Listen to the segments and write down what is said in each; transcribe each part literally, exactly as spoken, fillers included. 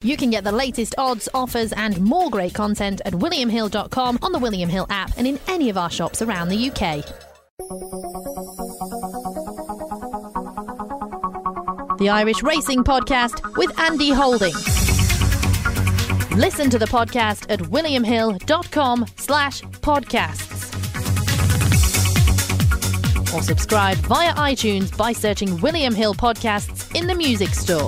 You can get the latest odds, offers and more great content at william hill dot com, on the William Hill app and in any of our shops around the U K. The Irish Racing Podcast with Andy Holding. Listen to the podcast at william hill dot com slash podcasts. Or subscribe via iTunes by searching William Hill Podcasts in the music store.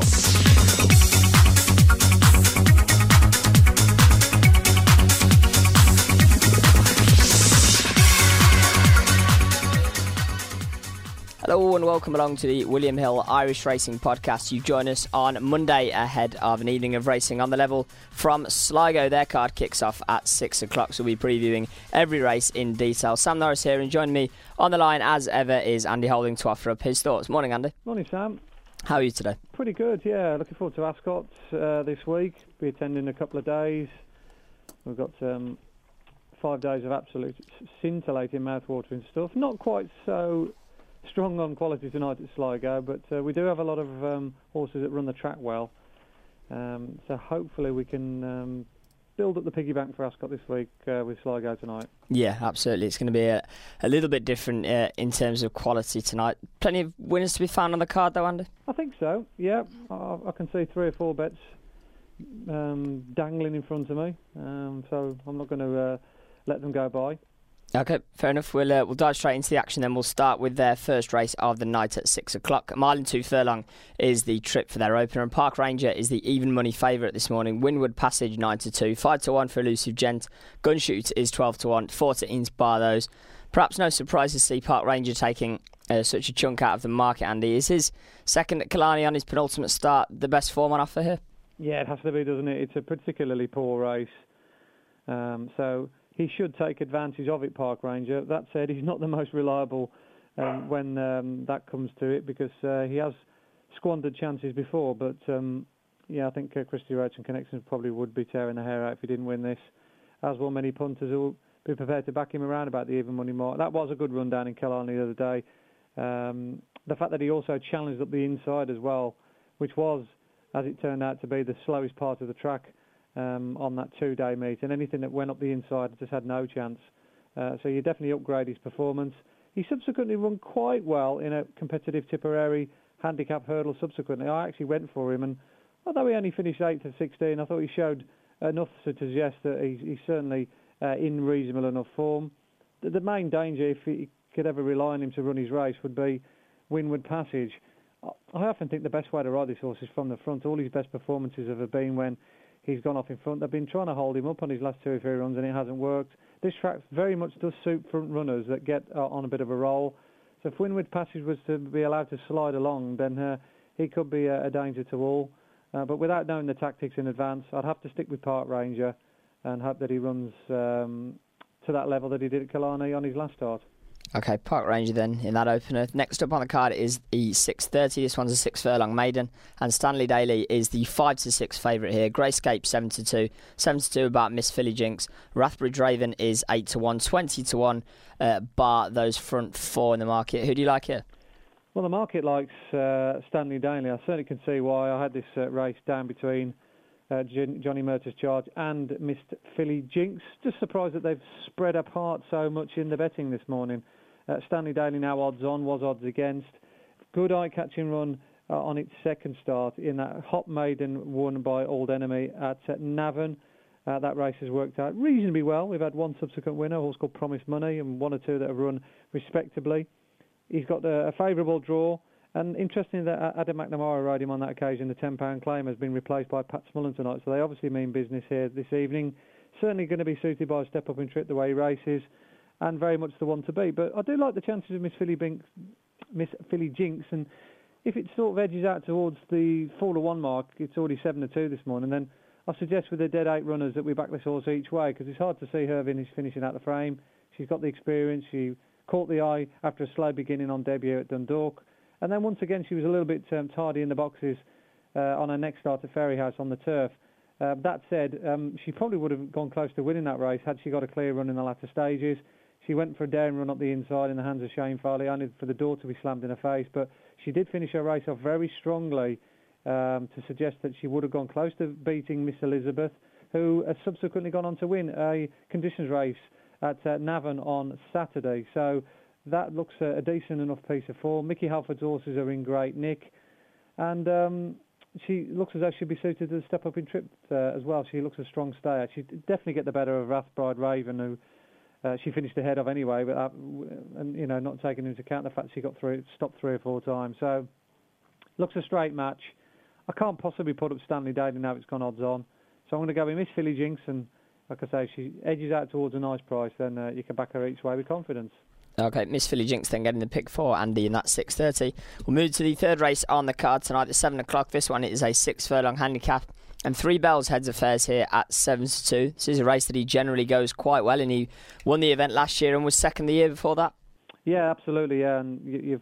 Hello and welcome along to the William Hill Irish Racing Podcast. You join us on Monday ahead of an evening of racing on the level from Sligo. Their card kicks off at six o'clock, so we'll be previewing every race in detail. Sam Norris here, and joining me on the line as ever is Andy Holding to offer up his thoughts. Morning, Andy. Morning, Sam. How are you today? Pretty good, yeah. Looking forward to Ascot uh, this week. Be attending a couple of days. We've got um, five days of absolute scintillating mouthwatering stuff. Not quite so strong on quality tonight at Sligo, but uh, we do have a lot of um, horses that run the track well. Um, so hopefully we can um, build up the piggy bank for Ascot this week uh, with Sligo tonight. Yeah, absolutely. It's going to be a, a little bit different uh, in terms of quality tonight. Plenty of winners to be found on the card though, Andy? I think so, yeah. I, I can see three or four bets um, dangling in front of me, um, so I'm not going to uh, let them go by. Okay, fair enough. We'll uh, we'll dive straight into the action then. We'll start with their first race of the night at six o'clock. A mile and two furlong is the trip for their opener, and Park Ranger is the even money favourite this morning. Windward Passage nine to two, five to one for Elusive Gent. Gunshoot is twelve to one, four to Inspire those. Perhaps no surprise to see Park Ranger taking uh, such a chunk out of the market, Andy. Is his second at Killarney on his penultimate start the best form on offer here? Yeah, it has to be, doesn't it? It's a particularly poor race. Um, so he should take advantage of it, Park Ranger. That said, he's not the most reliable um, when um, that comes to it, because uh, he has squandered chances before. But um, yeah, I think uh, Christy Roach and Connections probably would be tearing the hair out if he didn't win this, as will many punters who will be prepared to back him around about the even money mark. That was a good run down in Killarney the other day. Um, the fact that he also challenged up the inside as well, which was, as it turned out to be, the slowest part of the track Um, on that two-day meet, and anything that went up the inside just had no chance. Uh, so you definitely upgrade his performance. He subsequently run quite well in a competitive Tipperary handicap hurdle subsequently. I actually went for him, and although he only finished eighth of sixteen, I thought he showed enough to suggest that he's, he's certainly uh, in reasonable enough form. The, the main danger, if he could ever rely on him to run his race, would be Windward Passage. I often think the best way to ride this horse is from the front. All his best performances have been when he's gone off in front. They've been trying to hold him up on his last two or three runs, and it hasn't worked. This track very much does suit front runners that get uh, on a bit of a roll. So if Windward Passage was to be allowed to slide along, then uh, he could be a, a danger to all. Uh, but without knowing the tactics in advance, I'd have to stick with Park Ranger and hope that he runs um, to that level that he did at Killarney on his last start. Okay, Park Ranger then in that opener. Next up on the card is the six thirty. This one's a six furlong maiden, and Stanley Daly is the five to six favourite here. Grayscape seven to two, seven to two about Miss Philly Jinx. Rathbridge Raven is eight to one, twenty to one, uh, bar those front four in the market. Who do you like here? Well, the market likes uh, Stanley Daly. I certainly can see why. I had this uh, race down between uh, J- Johnny Murtagh's Charge and Miss Philly Jinx. Just surprised that they've spread apart so much in the betting this morning. Uh, Stanley Daly now odds on, was odds against. Good eye-catching run uh, on its second start in that hot maiden won by Old Enemy at uh, Navan. Uh, that race has worked out reasonably well. We've had one subsequent winner, a horse called Promise Money, and one or two that have run respectably. He's got a, a favourable draw, and interesting that Adam McNamara rode him on that occasion. The ten pound claim has been replaced by Pat Smullen tonight, so they obviously mean business here this evening. Certainly going to be suited by a step up in trip the way he races, and very much the one to beat. But I do like the chances of Miss Philly, Binks, Miss Philly Jinx, and if it sort of edges out towards the four to one mark, it's already seven to two this morning, then I suggest with the dead eight runners that we back this horse each way, because it's hard to see her finish, finishing out the frame. She's got the experience. She caught the eye after a slow beginning on debut at Dundalk, and then once again she was a little bit um, tardy in the boxes uh, on her next start at Ferryhouse on the turf. Uh, that said, um, she probably would have gone close to winning that race had she got a clear run in the latter stages. She went for a daring run up the inside in the hands of Shane Farley, only for the door to be slammed in her face, but she did finish her race off very strongly um, to suggest that she would have gone close to beating Miss Elizabeth, who has subsequently gone on to win a conditions race at uh, Navan on Saturday. So that looks a, a decent enough piece of form. Mickey Halford's horses are in great nick, and um, she looks as though she'd be suited to the step up in trip uh, as well. She looks a strong stayer. She'd definitely get the better of Rathbride Raven, who uh, she finished ahead of anyway, but uh, and you know, not taking into account the fact she got through, stopped three or four times. So looks a straight match. I can't possibly put up Stanley Daly now it's gone odds on, so I'm going to go with Miss Philly Jinx, and like I say, if she edges out towards a nice price, then uh, you can back her each way with confidence. Okay, Miss Philly Jinx then getting the pick for Andy, and that's six thirty. We'll move to the third race on the card tonight at seven o'clock. This one is a six furlong handicap, and Three Bells heads affairs here at seven to two. This is a race that he generally goes quite well, and he won the event last year and was second the year before that. Yeah, absolutely, yeah, and you, you've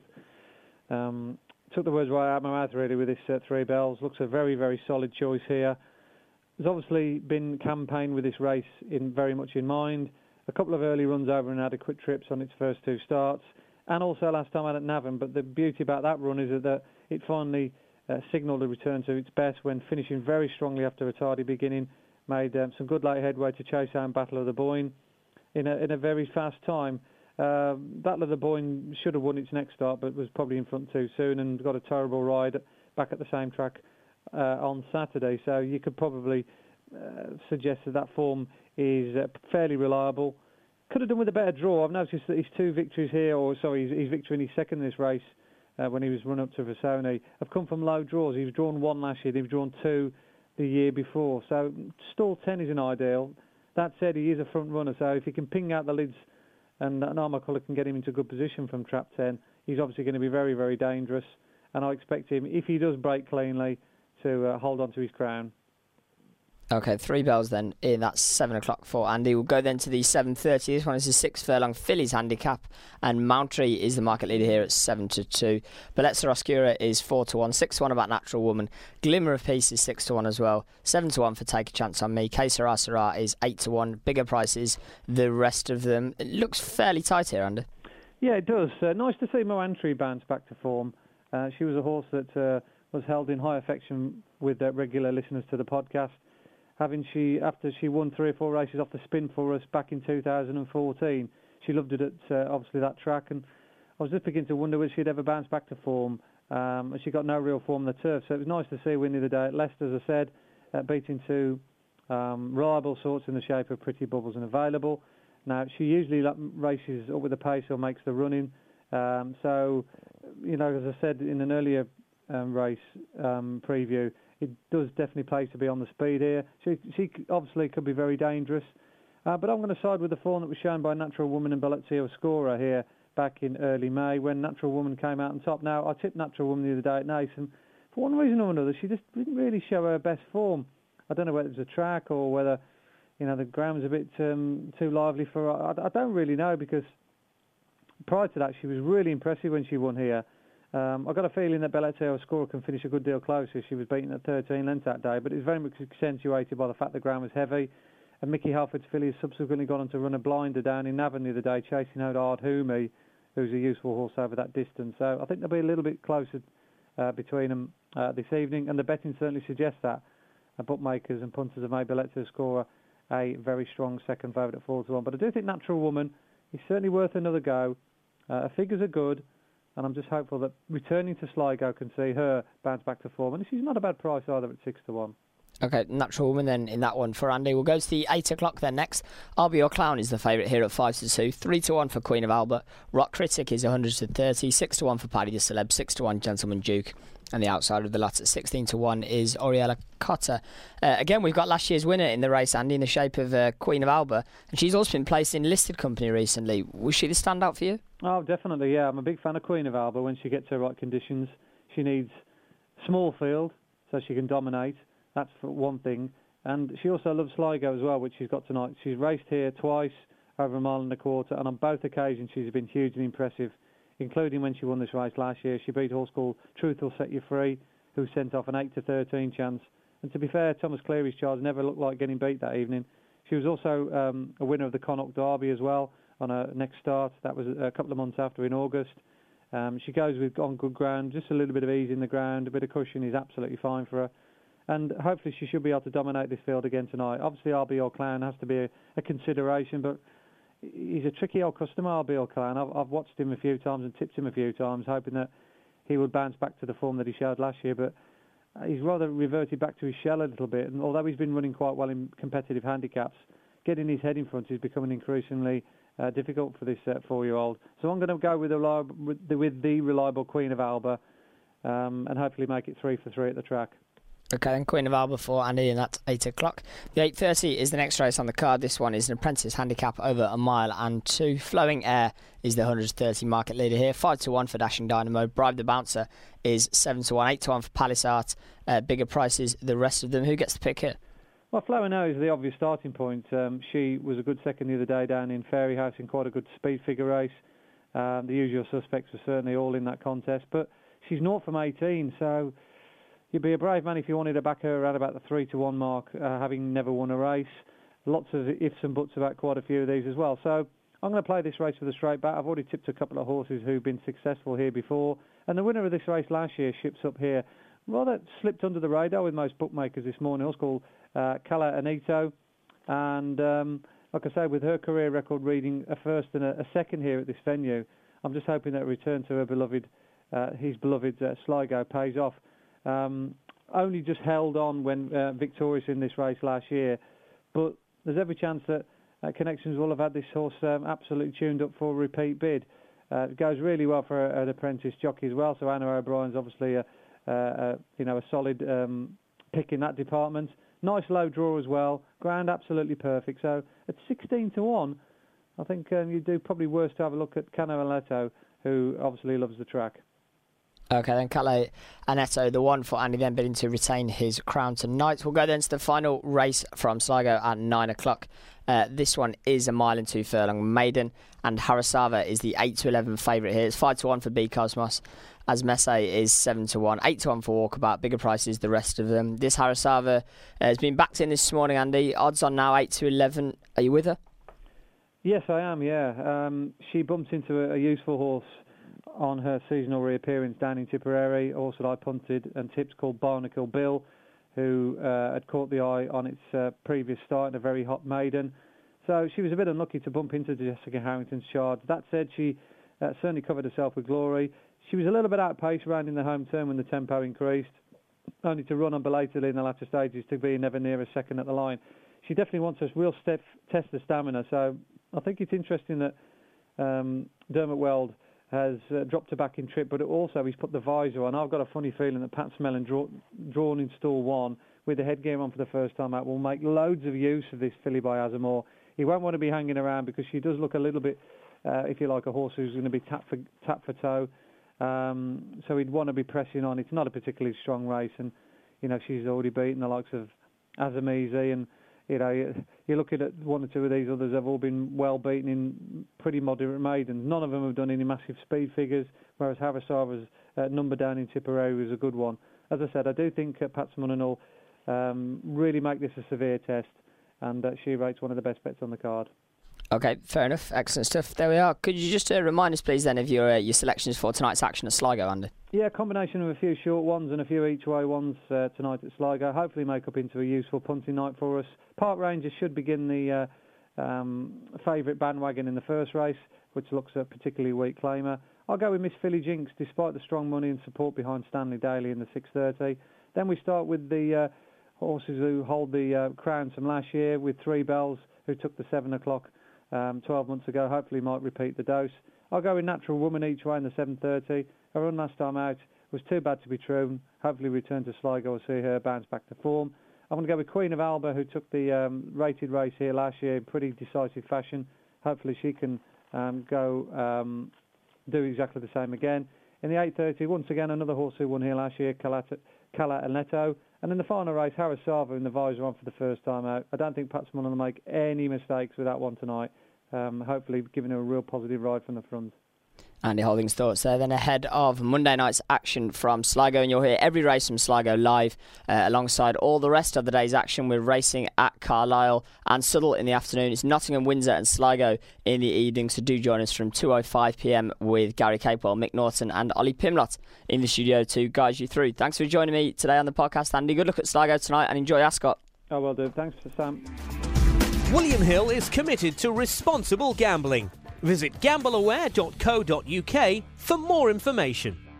um, took the words right out of my mouth really with this uh, Three Bells. Looks a very, very solid choice here. There's obviously been campaigned with this race in very much in mind. A couple of early runs over inadequate trips on its first two starts, and also last time out at Navan. But the beauty about that run is that it finally uh, signalled a return to its best when finishing very strongly after a tardy beginning. Made um, some good late headway to chase down Battle of the Boyne in a, in a very fast time. Uh, Battle of the Boyne should have won its next start, but was probably in front too soon and got a terrible ride back at the same track uh, on Saturday. So you could probably uh, suggest that that form is uh, fairly reliable. Could have done with a better draw. I've noticed that his two victories here, or sorry, his, his victory in his second in this race uh, when he was run up to Vasoni, have come from low draws. He was drawn one last year, he was drawn two the year before. So stall ten isn't ideal. That said, he is a front runner, so if he can ping out the lids and an Armour Colour can get him into good position from trap ten, he's obviously going to be very, very dangerous. And I expect him, if he does break cleanly, to uh, hold on to his crown. Okay, Three Bells then in that seven o'clock for Andy. We'll go then to the seven thirty. This one is a six furlong fillies handicap, and Mountry is the market leader here at seven to two. Bellezza Oscura is four to one, six to one about Natural Woman. Glimmer of Peace is six to one as well, seven to one for Take a Chance on Me. Que Sera Sera is eight to one. Bigger prices, the rest of them. It looks fairly tight here, Andy. Yeah, it does. Uh, nice to see Mountry bounce back to form. Uh, she was a horse that uh, was held in high affection with uh, regular listeners to the podcast. Having she, after she won three or four races off the spin for us back in two thousand fourteen, she loved it at uh, obviously that track, and I was just beginning to wonder whether she'd ever bounce back to form. Um, and she got no real form on the turf, so it was nice to see her win the other day at Leicester, as I said, uh, beating two um, reliable sorts in the shape of Pretty Bubbles and Available. Now she usually races up with the pace or makes the running, um, so you know, as I said in an earlier um, race um, preview, it does definitely play to be on the speed here. She, she obviously could be very dangerous. Uh, but I'm going to side with the form that was shown by Natural Woman and Bellezza Oscura here back in early May when Natural Woman came out on top. Now, I tipped Natural Woman the other day at Naas, and for one reason or another, she just didn't really show her best form. I don't know whether it was a track or whether, you know, the ground was a bit um, too lively for her. I, I don't really know, because prior to that, she was really impressive when she won here. Um, I've got a feeling that Bellezza Oscura can finish a good deal closer. She was beaten at thirteen lengths that day, but it was very much accentuated by the fact the ground was heavy. And Mickey Halford's filly has subsequently gone on to run a blinder down in Navan the other day, chasing out Ard Humi, who's a useful horse over that distance. So I think they'll be a little bit closer uh, between them uh, this evening, and the betting certainly suggests that. Uh, bookmakers and punters have made Bellezza Oscura a very strong second favourite at four to one. But I do think Natural Woman is certainly worth another go. Uh, her figures are good, and I'm just hopeful that returning to Sligo can see her bounce back to form. And she's not a bad price either at six to one. Okay, Natural Woman then in that one for Andy. We'll go to the eight o'clock then next. I'll Be Your Clown is the favourite here at five to two. three to one for Queen of Albert. Rock Critic is one hundred to thirty. six to one for Paddy the Celeb. six to one Gentleman Duke. And the outside of the lot at sixteen to one is Oriella Cotta. Uh, again, we've got last year's winner in the race, Andy, in the shape of uh, Queen of Alba. And she's also been placed in listed company recently. Was she the standout for you? Oh, definitely, yeah. I'm a big fan of Queen of Alba when she gets her right conditions. She needs small field so she can dominate. That's for one thing. And she also loves Sligo as well, which she's got tonight. She's raced here twice over a mile and a quarter, and on both occasions she's been hugely impressive, including when she won this race last year. She beat a horse called Truth Will Set You Free, who sent off an eight to thirteen chance. And to be fair, Thomas Cleary's charge never looked like getting beat that evening. She was also um, a winner of the Connaught Derby as well on her next start. That was a couple of months after in August. Um, she goes with on good ground, just a little bit of ease in the ground, a bit of cushion is absolutely fine for her. And hopefully she should be able to dominate this field again tonight. Obviously, Arbeal Clown has to be a, a consideration, but he's a tricky old customer, Arbeal Clown. I've, I've watched him a few times and tipped him a few times, hoping that he would bounce back to the form that he showed last year. But he's rather reverted back to his shell a little bit. And although he's been running quite well in competitive handicaps, getting his head in front is becoming increasingly uh, difficult for this uh, four-year-old. So I'm going to go with the, reliable, with the, with the reliable Queen of Alba um, and hopefully make it three for three at the track. Okay, then Queen of Alba for Andy, and that's eight o'clock. The eight thirty is the next race on the card. This one is an apprentice handicap over a mile and two. Flowing Air is the one hundred thirty market leader here. five to one for Dashing Dynamo. Bribe the Bouncer is seven to one. eight to one for Palace Art. Uh, bigger prices, the rest of them. Who gets the pick here? Well, Flowing Air is the obvious starting point. Um, she was a good second the other day down in Fairy House in quite a good speed figure race. Um, the usual suspects were certainly all in that contest. But she's naught from eighteen, so you'd be a brave man if you wanted to back her around about the three to one mark, uh, having never won a race. Lots of ifs and buts about quite a few of these as well. So I'm going to play this race with a straight bat. I've already tipped a couple of horses who've been successful here before. And the winner of this race last year, Ships Up Here, rather slipped under the radar with most bookmakers this morning. It was called uh, Cala Anito. And um, like I say, with her career record reading a first and a, a second here at this venue, I'm just hoping that a return to her beloved, uh, his beloved uh, Sligo pays off. Um, only just held on when uh, victorious in this race last year, but there's every chance that uh, Connections will have had this horse um, absolutely tuned up for a repeat bid. Uh, it goes really well for a, an apprentice jockey as well, so Anna O'Brien's obviously a, a, a you know a solid um, pick in that department. Nice low draw as well, ground absolutely perfect. So at sixteen to one, I think um, you do probably worse to have a look at Cano Aleto, who obviously loves the track. Okay, then Calais Anetto, the one for Andy, then bidding to retain his crown tonight. We'll go then to the final race from Sligo at nine o'clock. Uh, this one is a mile and two furlong maiden, and Harasava is the eight to eleven favourite here. It's five to one for B Cosmos, as Messe is seven to one, eight to one for Walkabout. Bigger prices, the rest of them. This Harasava uh, has been backed in this morning, Andy. Odds on now eight to eleven. Are you with her? Yes, I am, yeah. Um, she bumped into a, a useful horse on her seasonal reappearance down in Tipperary, a horse that I punted and tipped called Barnacle Bill, who uh, had caught the eye on its uh, previous start in a very hot maiden. So she was a bit unlucky to bump into Jessica Harrington's charge. That said, she uh, certainly covered herself with glory. She was a little bit outpaced around in the home turn when the tempo increased, only to run on belatedly in the latter stages to be never near a second at the line. She definitely wants a real step, test of stamina, so I think it's interesting that um, Dermot Weld has uh, dropped her back in trip, but also he's put the visor on. I've got a funny feeling that Pat Smellon, draw, drawn in stall one, with the headgear on for the first time out, will make loads of use of this filly by Azamore. He won't want to be hanging around because she does look a little bit, uh, if you like, a horse who's going to be tap for, tap for toe. Um, so he'd want to be pressing on. It's not a particularly strong race, and, you know, she's already beaten the likes of Azamizi, and, you know, you're looking at one or two of these others have all been well beaten in pretty moderate maidens. None of them have done any massive speed figures, whereas Harasava's uh, number down in Tipperary was a good one. As I said, I do think uh, Pat Smellon will um, really make this a severe test, and uh, she rates one of the best bets on the card. Okay, fair enough. Excellent stuff. There we are. Could you just uh, remind us, please, then, of your uh, your selections for tonight's action at Sligo, Andy? Yeah, a combination of a few short ones and a few each-way ones uh, tonight at Sligo. Hopefully make up into a useful punting night for us. Park Rangers should begin the uh, um, favourite bandwagon in the first race, which looks a particularly weak claimer. I'll go with Miss Philly Jinx, despite the strong money and support behind Stanley Daly in the six thirty. Then we start with the uh, horses who hold the uh, crowns from last year, with Three Bells, who took the seven o'clock um, twelve months ago. Hopefully might repeat the dose. I'll go with Natural Woman each way in the seven thirty. Her run last time out was too bad to be true. Hopefully return to Sligo will see her bounce back to form. I'm going to go with Queen of Alba, who took the um, rated race here last year in pretty decisive fashion. Hopefully she can um, go um, do exactly the same again. In the eight thirty, once again, another horse who won here last year, Cala Anetto. And in the final race, Harasava in the visor on for the first time out. I don't think Pat Smellon will make any mistakes with that one tonight. Um, hopefully giving her a real positive ride from the front. Andy Holding's thoughts there. Then ahead of Monday night's action from Sligo, and you'll hear every race from Sligo live uh, alongside all the rest of the day's action. We're racing at Carlisle and Southall in the afternoon. It's Nottingham, Windsor and Sligo in the evening, so do join us from two oh five p.m. with Gary Capewell, Mick Norton and Ollie Pimlott in the studio to guide you through. Thanks for joining me today on the podcast, Andy. Good luck at Sligo tonight and enjoy Ascot. Oh, well done. Thanks for Sam. William Hill is committed to responsible gambling. Visit gamble aware dot co dot uk for more information.